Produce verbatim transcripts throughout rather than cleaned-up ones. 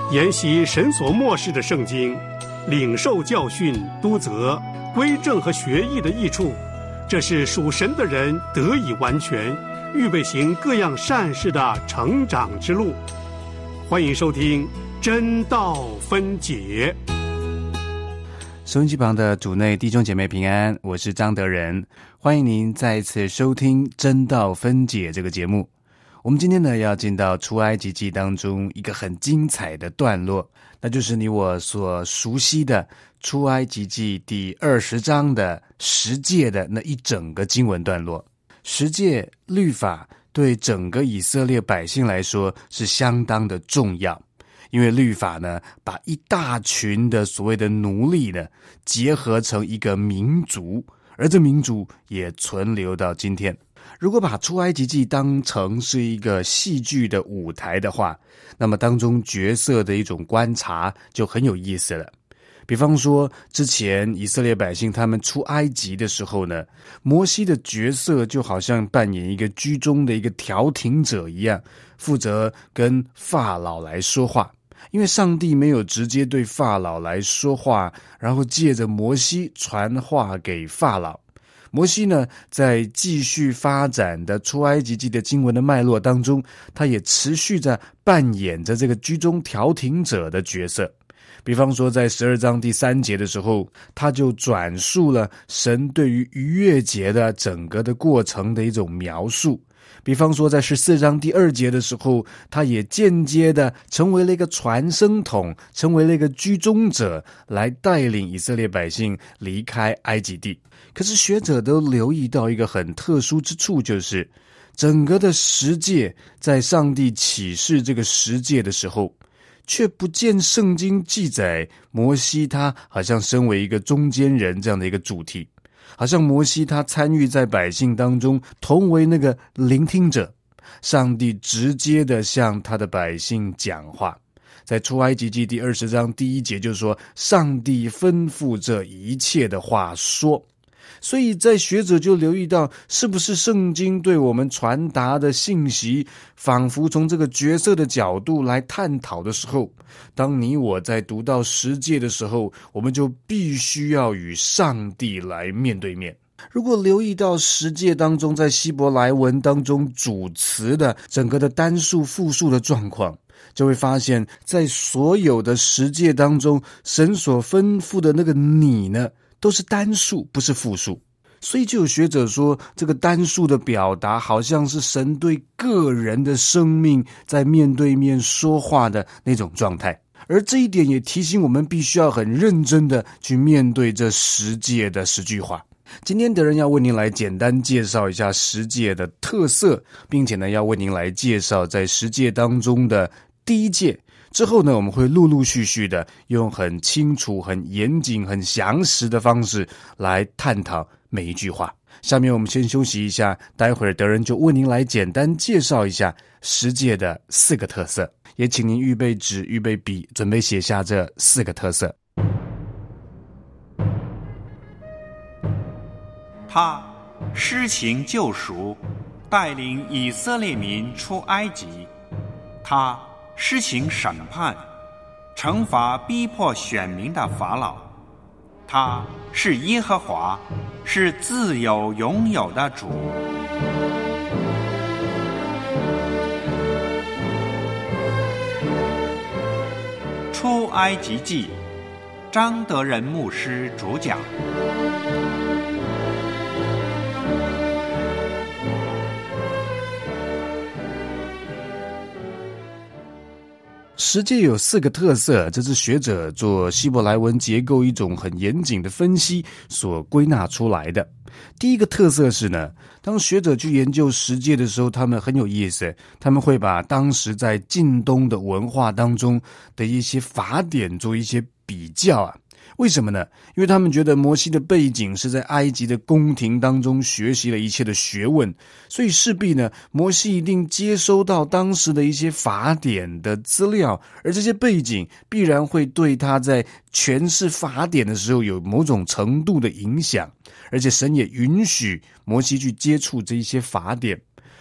研习神所默示的圣经，领受教训、督责、归正和学艺的益处，这是属神的人得以完全，预备行各样善事的成长之路。欢迎收听真道分解。 收音机旁的主内弟兄姐妹平安，我是张德仁，欢迎您再一次收听真道分解这个节目。我们今天呢要进到出埃及记当中一个很精彩的段落，那就是你我所熟悉的出埃及记第二十章的十诫的那一整个经文段落。十诫律法对整个以色列百姓来说是相当的重要，因为律法呢把一大群的所谓的奴隶呢结合成一个民族，而这民族也存留到今天。如果把出埃及记当成是一个戏剧的舞台的话，那么当中角色的一种观察就很有意思了。比方说之前以色列百姓他们出埃及的时候呢，摩西的角色就好像扮演一个居中的一个调停者一样，负责跟法老来说话。因为上帝没有直接对法老来说话，然后借着摩西传话给法老。摩西呢，在继续发展的出埃及记的经文的脉络当中，他也持续着扮演着这个居中调停者的角色。比方说在十二章第三节的时候，他就转述了神对于逾越节的整个的过程的一种描述。比方说在十四章第二节的时候，他也间接的成为了一个传声筒，成为了一个居中者，来带领以色列百姓离开埃及地。可是学者都留意到一个很特殊之处，就是整个的十诫在上帝启示这个十诫的时候，却不见圣经记载摩西他好像身为一个中间人这样的一个主题，好像摩西他参与在百姓当中，同为那个聆听者，上帝直接的向他的百姓讲话。在出埃及记第二十章第一节就说，上帝吩咐这一切的话说。所以在学者就留意到，是不是圣经对我们传达的信息，仿佛从这个角色的角度来探讨的时候，当你我在读到十诫的时候，我们就必须要与上帝来面对面。如果留意到十诫当中在希伯来文当中主词的整个的单数复数的状况，就会发现在所有的十诫当中，神所吩咐的那个你呢都是单数，不是复数。所以就有学者说，这个单数的表达好像是神对个人的生命在面对面说话的那种状态。而这一点也提醒我们必须要很认真的去面对这十诫的十句话。今天的人要为您来简单介绍一下十诫的特色，并且呢要为您来介绍在十诫当中的第一诫。之后呢，我们会陆陆续续的用很清楚、很严谨、很详实的方式来探讨每一句话。下面我们先休息一下，待会儿德仁就为您来简单介绍一下十诫的四个特色，也请您预备纸、预备笔，准备写下这四个特色。 他施行救赎，带领以色列民出埃及。他施行审判，惩罚逼迫选民的法老。他是耶和华，是自有永有的主。出埃及记，张德仁牧师主讲。 十诫有四个特色，这是学者做希伯来文结构一种很严谨的分析所归纳出来的。第一个特色是呢，当学者去研究十诫的时候，他们很有意思，他们会把当时在近东的文化当中的一些法典做一些比较啊。为什么呢？因为他们觉得摩西的背景是在埃及的宫廷当中学习了一切的学问，所以势必呢，摩西一定接收到当时的一些法典的资料，而这些背景必然会对他在诠释法典的时候有某种程度的影响，而且神也允许摩西去接触这一些法典。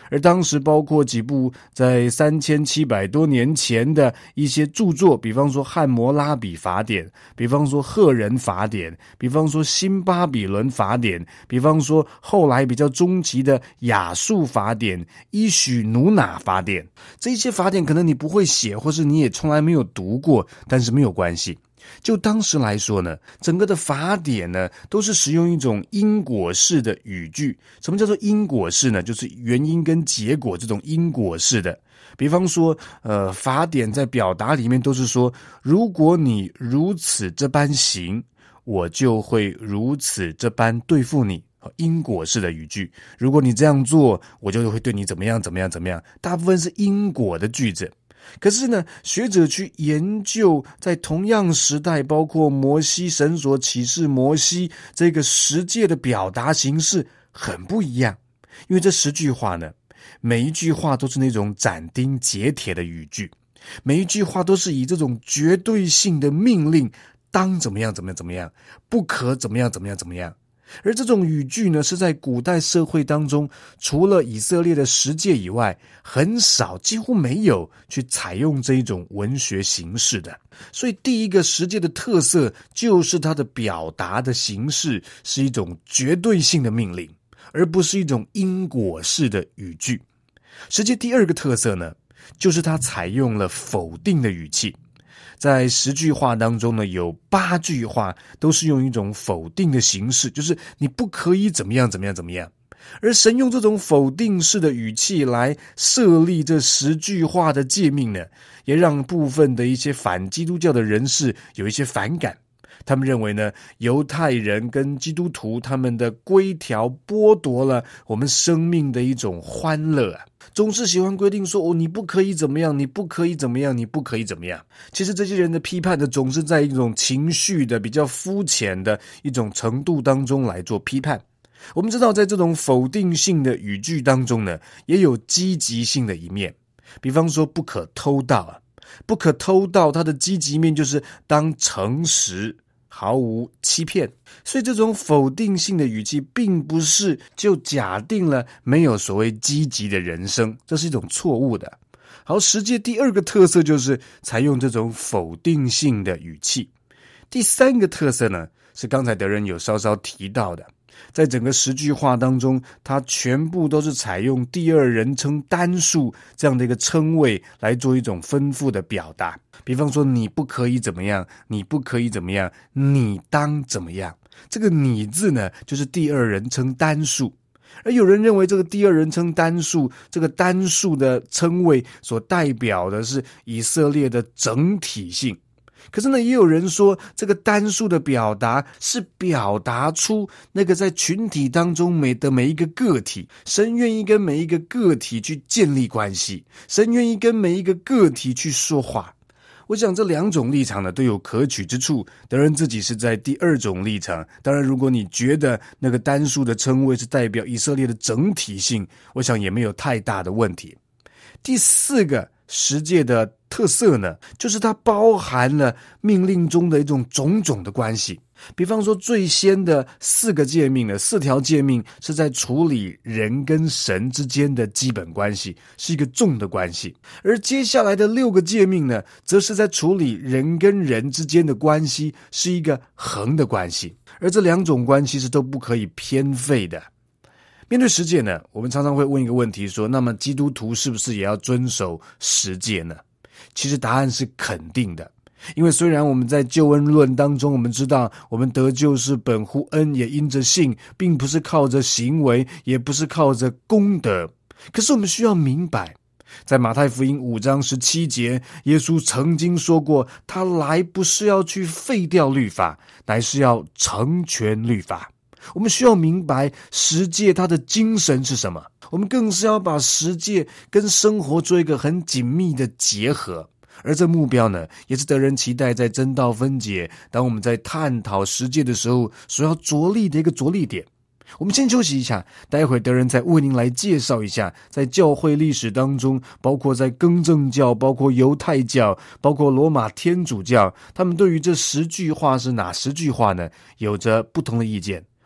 而当时包括几部在三千七百多年前的一些著作，比方说汉谟拉比法典，比方说赫人法典，比方说新巴比伦法典，比方说后来比较中期的亚述法典、伊许努纳法典。这些法典可能你不会写，或是你也从来没有读过，但是没有关系。就当时来说呢，整个的法典呢都是使用一种因果式的语句。什么叫做因果式呢？就是原因跟结果这种因果式的。比方说呃，法典在表达里面都是说，如果你如此这般行，我就会如此这般对付你。因果式的语句，如果你这样做，我就会对你怎么样怎么样怎么样，大部分是因果的句子。可是呢，学者去研究在同样时代，包括摩西神所启示摩西这个十诫的表达形式很不一样。因为这十句话呢，每一句话都是那种斩钉截铁的语句，每一句话都是以这种绝对性的命令，当怎么样怎么样怎么样，不可怎么样怎么样怎么样。而这种语句呢，是在古代社会当中，除了以色列的十诫以外，很少几乎没有去采用这一种文学形式的。所以第一个十诫的特色就是它的表达的形式是一种绝对性的命令，而不是一种因果式的语句。十诫第二个特色呢，就是它采用了否定的语气。在十句话当中呢，有八句话都是用一种否定的形式，就是你不可以怎么样怎么样怎么样。而神用这种否定式的语气来设立这十句话的诫命呢，也让部分的一些反基督教的人士有一些反感。他们认为呢，犹太人跟基督徒他们的规条剥夺了我们生命的一种欢乐啊，总是喜欢规定说，哦，你不可以怎么样，你不可以怎么样，你不可以怎么样。其实这些人的批判呢，总是在一种情绪的比较肤浅的一种程度当中来做批判。我们知道在这种否定性的语句当中呢，也有积极性的一面。比方说不可偷盗啊，不可偷盗，它的积极面就是当诚实，毫无欺骗。所以这种否定性的语气并不是就假定了没有所谓积极的人生，这是一种错误的。好，十诫第二个特色就是采用这种否定性的语气。第三个特色呢，是刚才德仁有稍稍提到的，在整个十句话当中，它全部都是采用第二人称单数这样的一个称谓来做一种吩咐的表达。比方说，你不可以怎么样，你不可以怎么样，你当怎么样。这个你字呢，就是第二人称单数。而有人认为这个第二人称单数，这个单数的称谓所代表的是以色列的整体性。可是呢，也有人说这个单数的表达是表达出那个在群体当中每的每一个个体，神愿意跟每一个个体去建立关系，神愿意跟每一个个体去说话。我想这两种立场呢都有可取之处，德仁自己是在第二种立场。当然如果你觉得那个单数的称谓是代表以色列的整体性，我想也没有太大的问题。第四个十诫的特色呢，就是它包含了命令中的一种种种的关系。比方说最先的四个诫命呢，四条诫命是在处理人跟神之间的基本关系，是一个重的关系。而接下来的六个诫命呢，则是在处理人跟人之间的关系，是一个横的关系。而这两种关系是都不可以偏废的。面对十诫呢，我们常常会问一个问题说，那么基督徒是不是也要遵守十诫呢？其实答案是肯定的。因为虽然我们在救恩论当中，我们知道我们得救是本乎恩，也因着信，并不是靠着行为，也不是靠着功德。可是我们需要明白，在马太福音五章十七节，耶稣曾经说过，他来不是要去废掉律法，乃是要成全律法。我们需要明白十诫它的精神是什么，我们更是要把十诫跟生活做一个很紧密的结合。而这目标呢，也是德仁期待在真道分解，当我们在探讨十诫的时候所要着力的一个着力点。我们先休息一下，待会德仁再为您来介绍一下，在教会历史当中，包括在更正教，包括犹太教，包括罗马天主教，他们对于这十句话是哪十句话呢，有着不同的意见。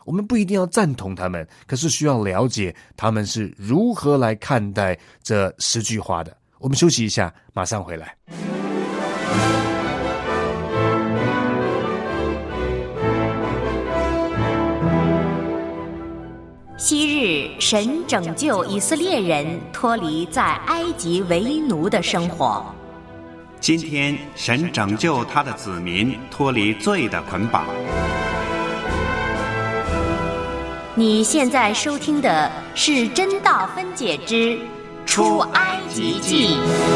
我们不一定要赞同他们，可是需要了解他们是如何来看待这十句话的。我们休息一下，马上回来。 昔日神拯救以色列人脱离在埃及为奴的生活， 今天神拯救他的子民脱离罪的捆绑。 你现在收听的是真道分解之出埃及记。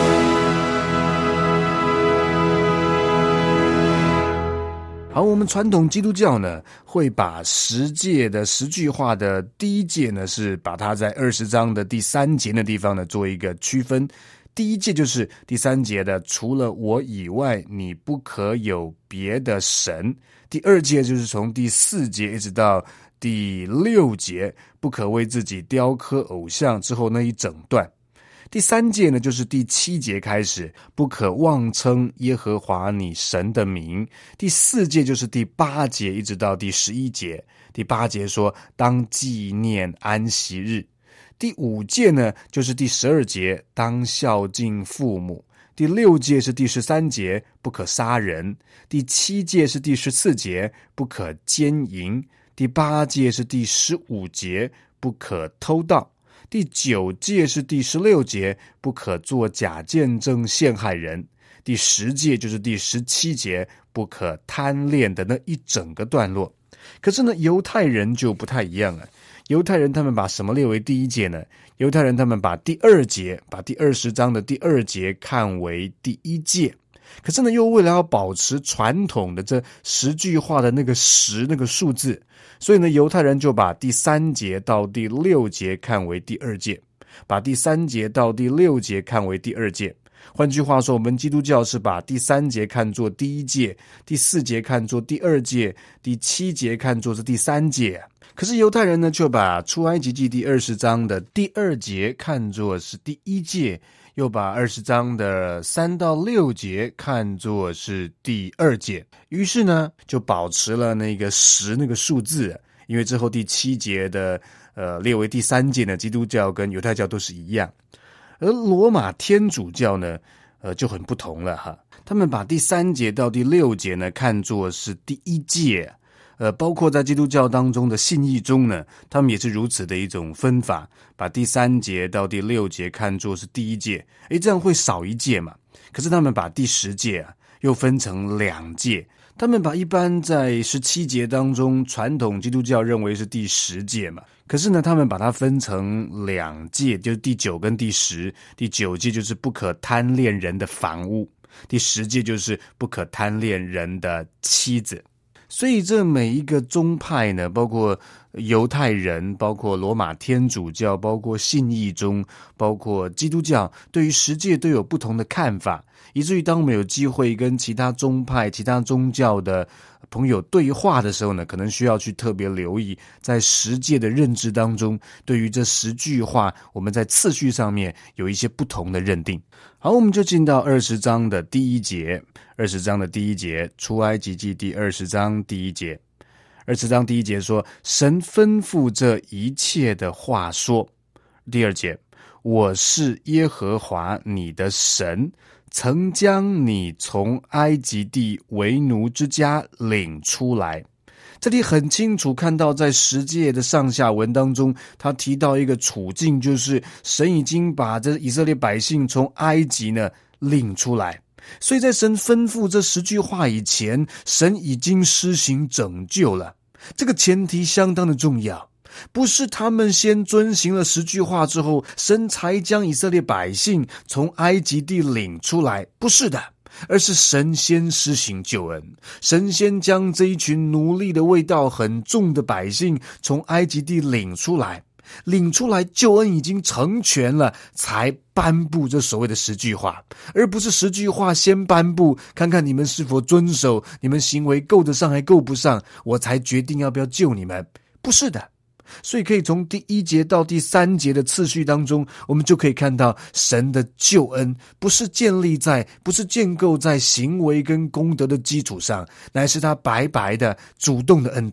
好，我们传统基督教呢，会把十诫的十句话的第一诫呢，是把它在二十章的第三节的地方呢做一个区分。第一诫就是第三节的除了我以外你不可有别的神，第二诫就是从第四节一直到第六节不可为自己雕刻偶像之后那一整段。第三诫呢，就是第七节开始，不可妄称耶和华你神的名。第四诫就是第八节一直到第十一节。第八节说当纪念安息日。第五诫呢，就是第十二节当孝敬父母。第六诫是第十三节不可杀人。第七诫是第十四节不可奸淫。第八诫是第十五节不可偷盗。第九诫是第十六节不可作假见证陷害人。第十诫就是第十七节不可贪恋的那一整个段落。可是呢，犹太人就不太一样了。犹太人他们把什么列为第一诫呢？犹太人他们把第二节，把第二十章的第二节看为第一诫。可是呢，又为了要保持传统的这十句话的那个十那个数字，所以呢，犹太人就把第三节到第六节看为第二诫，把第三节到第六节看为第二诫。换句话说，我们基督教是把第三节看作第一诫，第四节看作第二诫，第七节看作是第三诫。可是犹太人呢，却把出埃及记第二十章的第二节看作是第一诫，又把二十章的三到六节看作是第二诫。于是呢，就保持了那个十那个数字，因为之后第七节的呃列为第三诫呢，基督教跟犹太教都是一样。而罗马天主教呢，呃就很不同了哈。他们把第三节到第六节呢看作是第一诫，呃，包括在基督教当中的信义中呢，他们也是如此的一种分法，把第三节到第六节看作是第一诫，诶，这样会少一诫嘛。可是他们把第十诫啊又分成两诫，他们把一般在十七节当中传统基督教认为是第十诫嘛，可是呢，他们把它分成两诫，就是第九跟第十。第九诫就是不可贪恋人的房屋，第十诫就是不可贪恋人的妻子。所以这每一个宗派呢，包括犹太人，包括罗马天主教，包括信义宗，包括基督教，对于十诫都有不同的看法，以至于当我们有机会跟其他宗派、其他宗教的朋友对话的时候呢，可能需要去特别留意，在十诫的认知当中，对于这十句话，我们在次序上面有一些不同的认定。好，我们就进到二十章的第一节。二十章的第一节，出埃及记第二十章第一节。二十章第一节说，神吩咐这一切的话说。第二节，我是耶和华你的神，曾将你从埃及地为奴之家领出来。这里很清楚看到，在十诫的上下文当中，他提到一个处境，就是神已经把这以色列百姓从埃及呢领出来。所以在神吩咐这十句话以前，神已经施行拯救了。这个前提相当的重要，不是他们先遵行了十句话之后，神才将以色列百姓从埃及地领出来，不是的，而是神先施行救恩，神先将这一群奴隶的味道很重的百姓从埃及地领出来，领出来救恩已经成全了，才颁布这所谓的十句话，而不是十句话先颁布，看看你们是否遵守，你们行为够得上还够不上，我才决定要不要救你们，不是的。所以可以从第一节到第三节的次序当中，我们就可以看到神的救恩不是建立在，不是建构在行为跟功德的基础上，乃是他白白的主动的恩典。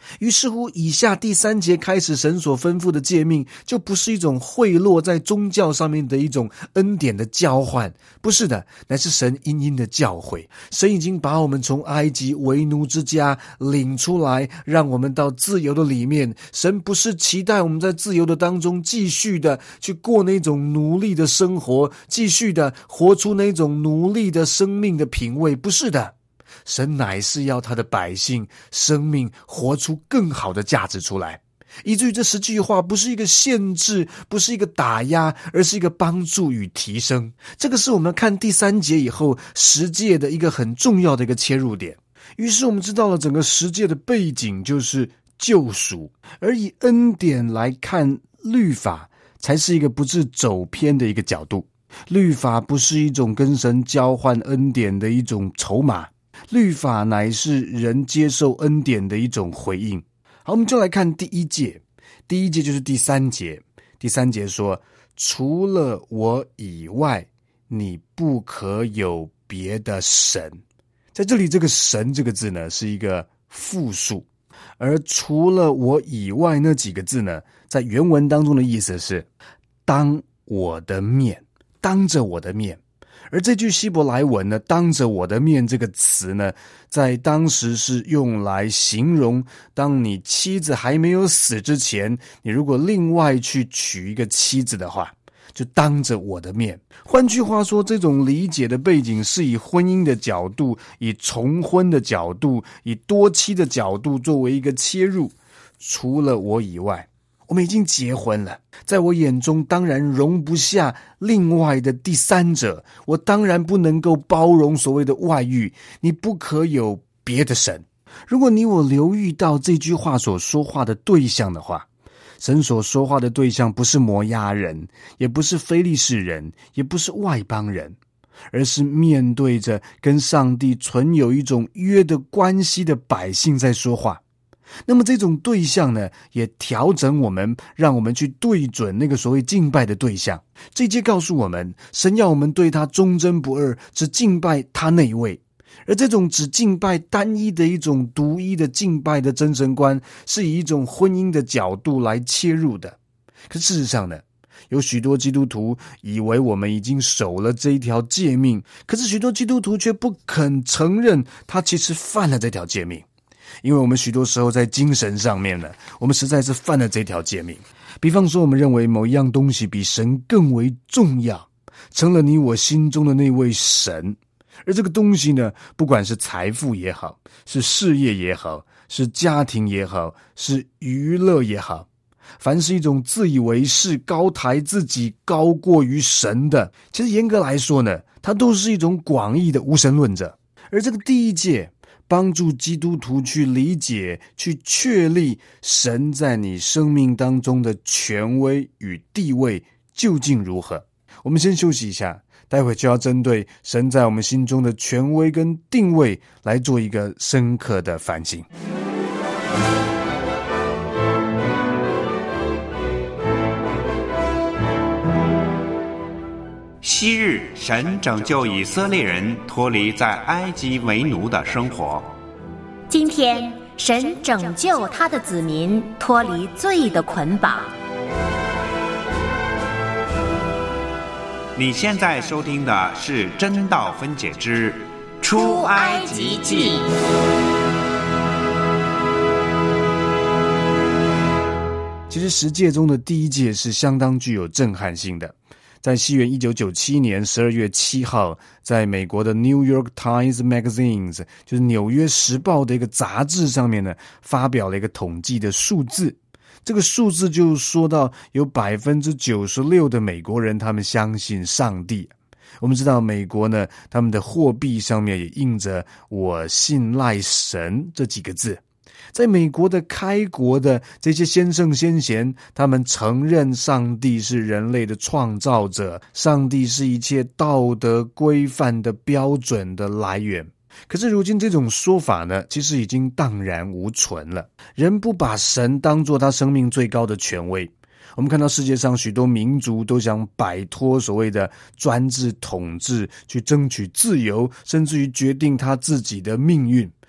于是乎，以下第三节开始，神所吩咐的诫命就不是一种贿赂在宗教上面的一种恩典的交换，不是的，乃是神殷殷的教诲。神已经把我们从埃及为奴之家领出来，让我们到自由的里面。神不是期待我们在自由的当中继续的去过那种奴隶的生活，继续的活出那种奴隶的生命的品味，不是的。神乃是要他的百姓生命活出更好的价值出来，以至于这十句话不是一个限制，不是一个打压，而是一个帮助与提升。这个是我们看第三节以后十诫的一个很重要的一个切入点。于是我们知道了整个十诫的背景就是救赎，而以恩典来看律法才是一个不致走偏的一个角度。律法不是一种跟神交换恩典的一种筹码，律法乃是人接受恩典的一种回应。好，我们就来看第一诫。第一诫就是第三节。第三节说，除了我以外，你不可有别的神。在这里，这个神这个字呢，是一个复数，而除了我以外那几个字呢，在原文当中的意思是当我的面，当着我的面。而这句希伯来文呢，当着我的面这个词呢，在当时是用来形容当你妻子还没有死之前，你如果另外去娶一个妻子的话，就当着我的面。换句话说，这种理解的背景是以婚姻的角度，以重婚的角度，以多妻的角度作为一个切入。除了我以外，我们已经结婚了，在我眼中当然容不下另外的第三者，我当然不能够包容所谓的外遇，你不可有别的神。如果你我留意到这句话所说话的对象的话，神所说话的对象不是摩押人，也不是非利士人，也不是外邦人，而是面对着跟上帝存有一种约的关系的百姓在说话。那么这种对象呢，也调整我们，让我们去对准那个所谓敬拜的对象。这一节告诉我们，神要我们对他忠贞不二，只敬拜他那一位。而这种只敬拜单一的一种独一的敬拜的真神观，是以一种婚姻的角度来切入的。可事实上呢，有许多基督徒以为我们已经守了这一条诫命，可是许多基督徒却不肯承认他其实犯了这条诫命。因为我们许多时候在精神上面呢，我们实在是犯了这条诫命。比方说，我们认为某一样东西比神更为重要，成了你我心中的那位神。而这个东西呢，不管是财富也好，是事业也好，是家庭也好，是娱乐也好，凡是一种自以为是、高抬自己高过于神的，其实严格来说呢，它都是一种广义的无神论者。而这个第一诫帮助基督徒去理解、去确立神在你生命当中的权威与地位究竟如何。我们先休息一下，待会就要针对神在我们心中的权威跟定位来做一个深刻的反省。 昔日神拯救以色列人脱离在埃及为奴的生活， 今天神拯救他的子民脱离罪的捆绑。 你现在收听的是真道分解之出埃及记。 其实十诫中的第一诫是相当具有震撼性的。在西元一九九七年十二月七号，在美国的 New York Times Magazines， 就是纽约时报的一个杂志上面呢，发表了一个统计的数字。这个数字就说到有 百分之九十六 的美国人他们相信上帝。我们知道美国呢，他们的货币上面也印着我信赖神这几个字。在美国的开国的这些先圣先贤，他们承认上帝是人类的创造者，上帝是一切道德规范的标准的来源。可是如今这种说法呢，其实已经荡然无存了。人不把神当作他生命最高的权威。我们看到世界上许多民族都想摆脱所谓的专制统治，去争取自由，甚至于决定他自己的命运。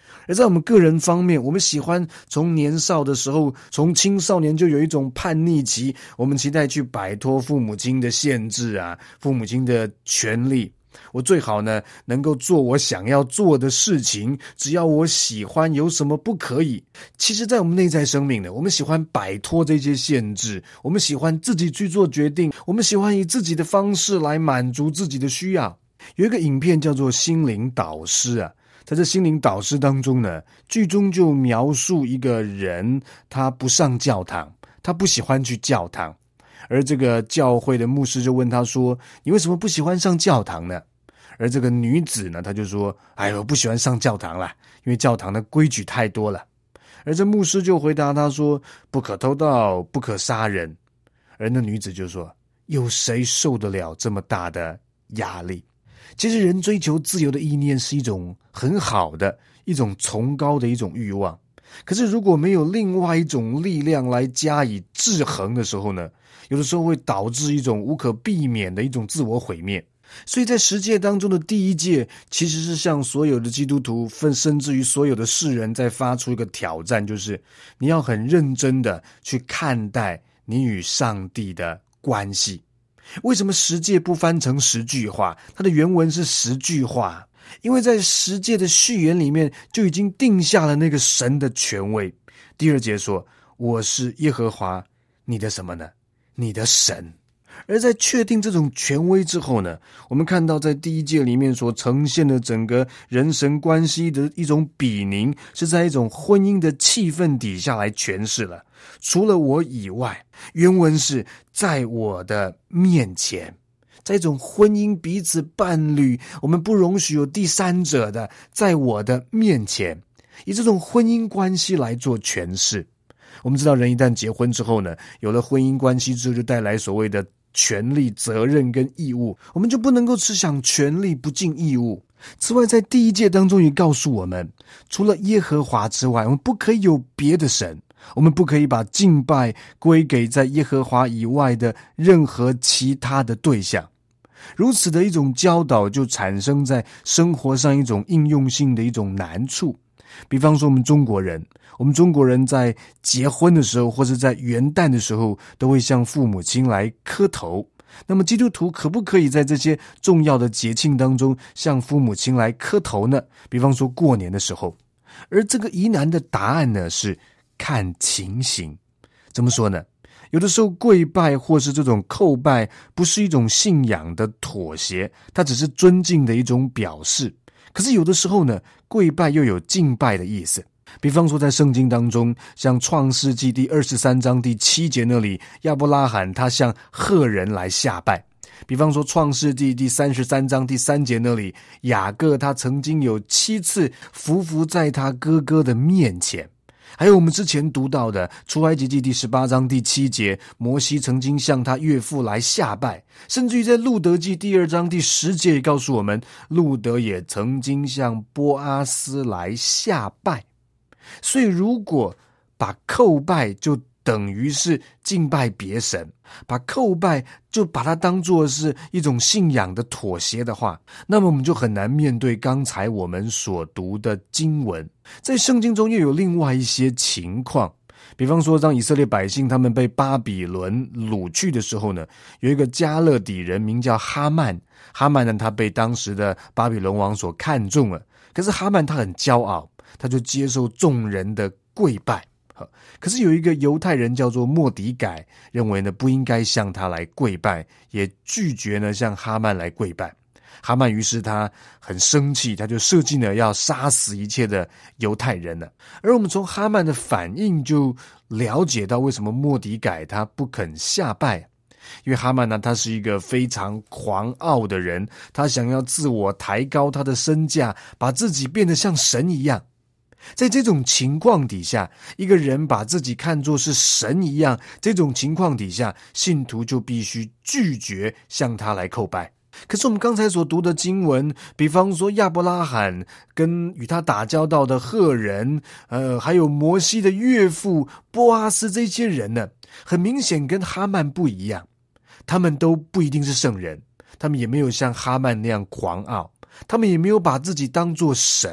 而在我们个人方面，我们喜欢从年少的时候，从青少年就有一种叛逆期，我们期待去摆脱父母亲的限制啊，父母亲的权利。我最好呢能够做我想要做的事情，只要我喜欢，有什么不可以？其实在我们内在生命呢，我们喜欢摆脱这些限制，我们喜欢自己去做决定，我们喜欢以自己的方式来满足自己的需要。有一个影片叫做心灵导师啊，在这心灵导师当中呢，剧中就描述一个人，他不上教堂，他不喜欢去教堂，而这个教会的牧师就问他说，你为什么不喜欢上教堂呢？而这个女子呢，她就说，哎呦，不喜欢上教堂啦，因为教堂的规矩太多了。而这牧师就回答他说，不可偷盗，不可杀人。而那女子就说，有谁受得了这么大的压力？其实人追求自由的意念是一种很好的一种崇高的一种欲望，可是如果没有另外一种力量来加以制衡的时候呢，有的时候会导致一种无可避免的一种自我毁灭。所以在十诫当中的第一诫，其实是向所有的基督徒，甚至于所有的世人在发出一个挑战，就是你要很认真的去看待你与上帝的关系。为什么十诫不翻成十句话？它的原文是十句话，因为在十诫的序言里面就已经定下了那个神的权威。第二节说，我是耶和华你的什么呢？你的神。而在确定这种权威之后呢，我们看到在第一诫里面所呈现的整个人神关系的一种比拟，是在一种婚姻的气氛底下来诠释了。除了我以外，原文是在我的面前，在一种婚姻彼此伴侣，我们不容许有第三者的，在我的面前，以这种婚姻关系来做诠释。我们知道人一旦结婚之后呢，有了婚姻关系之后，就带来所谓的权利、责任跟义务，我们就不能够只想权利不尽义务。此外，在第一诫当中也告诉我们，除了耶和华之外，我们不可以有别的神，我们不可以把敬拜归给在耶和华以外的任何其他的对象。如此的一种教导就产生在生活上一种应用性的一种难处。比方说我们中国人，我们中国人在结婚的时候或是在元旦的时候都会向父母亲来磕头。那么基督徒可不可以在这些重要的节庆当中向父母亲来磕头呢？比方说过年的时候。而这个疑难的答案呢是看情形。怎么说呢？有的时候跪拜或是这种叩拜不是一种信仰的妥协，它只是尊敬的一种表示。可是有的时候呢，跪拜又有敬拜的意思。比方说在圣经当中，像创世纪第二十三章第七节那里，亚伯拉罕他向赫人来下拜。比方说创世纪第三十三章第三节那里，雅各他曾经有七次匍匐在他哥哥的面前。还有我们之前读到的出埃及记第十八章第七节，摩西曾经向他岳父来下拜。甚至于在路德记第二章第十节也告诉我们，路德也曾经向波阿斯来下拜。所以如果把叩拜就等于是敬拜别神，把叩拜就把它当作是一种信仰的妥协的话，那么我们就很难面对刚才我们所读的经文。在圣经中又有另外一些情况，比方说当以色列百姓他们被巴比伦掳去的时候呢，有一个加勒底人名叫哈曼。哈曼呢，他被当时的巴比伦王所看中了，可是哈曼他很骄傲，他就接受众人的跪拜。可是有一个犹太人叫做末底改，认为呢不应该向他来跪拜，也拒绝呢向哈曼来跪拜。哈曼于是他很生气，他就设计呢要杀死一切的犹太人了。而我们从哈曼的反应就了解到为什么末底改他不肯下拜。因为哈曼呢，他是一个非常狂傲的人，他想要自我抬高他的身价，把自己变得像神一样。在这种情况底下，一个人把自己看作是神一样，这种情况底下，信徒就必须拒绝向他来叩拜。可是我们刚才所读的经文，比方说亚伯拉罕跟与他打交道的赫人，呃，还有摩西的岳父波阿斯，这些人呢，很明显跟哈曼不一样。他们都不一定是圣人，他们也没有像哈曼那样狂傲，他们也没有把自己当作神。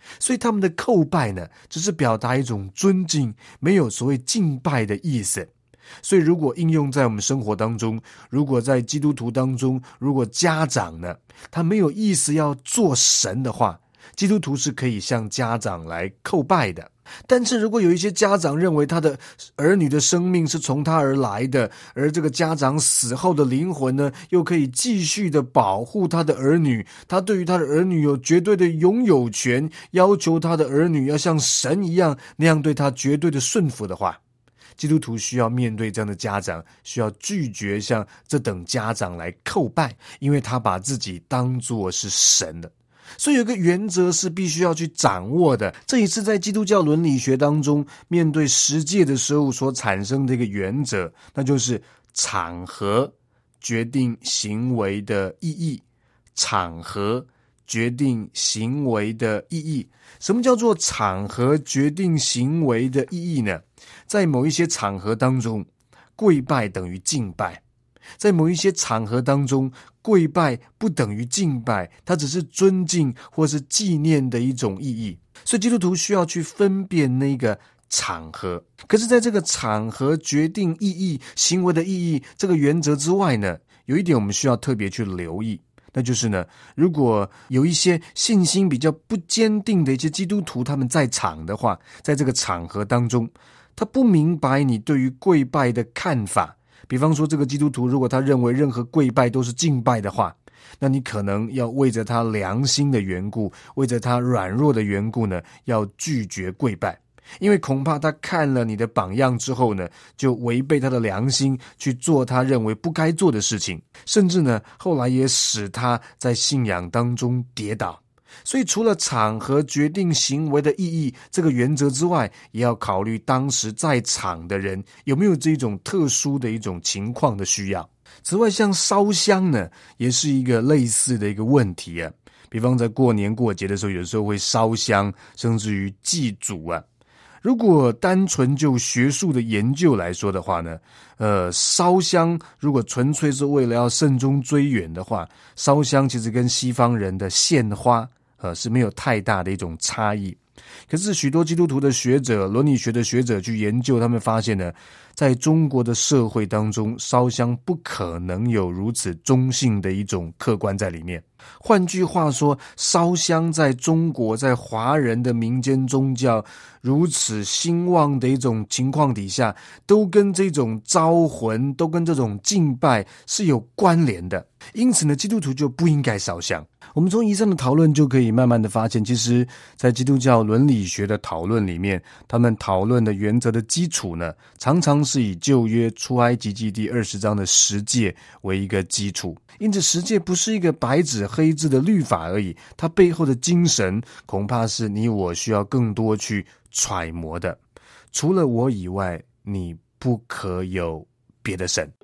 所以他们的叩拜呢，只是表达一种尊敬，没有所谓敬拜的意思。所以如果应用在我们生活当中，如果在基督徒当中，如果家长呢，他没有意思要做神的话，基督徒是可以向家长来叩拜的。但是如果有一些家长认为他的儿女的生命是从他而来的，而这个家长死后的灵魂呢，又可以继续的保护他的儿女，他对于他的儿女有绝对的拥有权，要求他的儿女要像神一样那样对他绝对的顺服的话，基督徒需要面对这样的家长，需要拒绝向这等家长来叩拜，因为他把自己当作是神的。所以有一个原则是必须要去掌握的，这也是在基督教伦理学当中面对十诫的时候所产生的一个原则，那就是场合决定行为的意义。场合决定行为的意义。什么叫做场合决定行为的意义呢？在某一些场合当中，跪拜等于敬拜；在某一些场合当中，跪拜不等于敬拜，它只是尊敬或是纪念的一种意义。所以基督徒需要去分辨那个场合。可是在这个场合决定意义行为的意义这个原则之外呢，有一点我们需要特别去留意，那就是呢，如果有一些信心比较不坚定的一些基督徒他们在场的话，在这个场合当中，他不明白你对于跪拜的看法。比方说这个基督徒如果他认为任何跪拜都是敬拜的话，那你可能要为着他良心的缘故，为着他软弱的缘故呢，要拒绝跪拜。因为恐怕他看了你的榜样之后呢，就违背他的良心去做他认为不该做的事情，甚至呢后来也使他在信仰当中跌倒。所以除了场合决定行为的意义这个原则之外，也要考虑当时在场的人有没有这种特殊的一种情况的需要。此外，像烧香呢，也是一个类似的一个问题啊。比方在过年过节的时候，有时候会烧香，甚至于祭祖啊。如果单纯就学术的研究来说的话呢，呃，烧香如果纯粹是为了要慎终追远的话，烧香其实跟西方人的献花呃，是没有太大的一种差异。可是许多基督徒的学者，伦理学的学者去研究，他们发现呢，在中国的社会当中，烧香不可能有如此中性的一种客观在里面。换句话说，烧香在中国，在华人的民间宗教如此兴旺的一种情况底下，都跟这种招魂，都跟这种敬拜是有关联的。因此呢，基督徒就不应该烧香。我们从以上的讨论就可以慢慢的发现，其实在基督教伦理学的讨论里面，他们讨论的原则的基础呢，常常是以旧约出埃及记第二十章的十诫为一个基础。因此十诫不是一个白纸黑字的律法而已，它背后的精神恐怕是你我需要更多去揣摩的。除了我以外，你不可有别的神。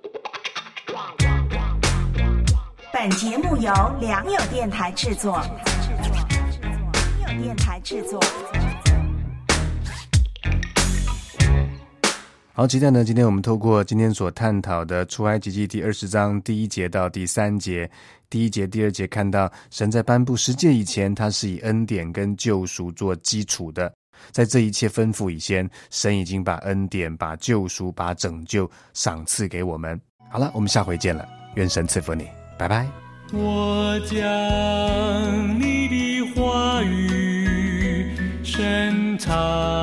本节目由良友电台制作，良友电台制作。 好，期待呢，今天我们透过今天所探讨的出埃及记第二十章第一节到第三节，第一节第二节看到神在颁布十诫以前，他是以恩典跟救赎做基础的。在这一切吩咐以前，神已经把恩典、把救赎、把拯救赏赐给我们。好了，我们下回见了，愿神赐福你，拜拜。 我将你的话语深藏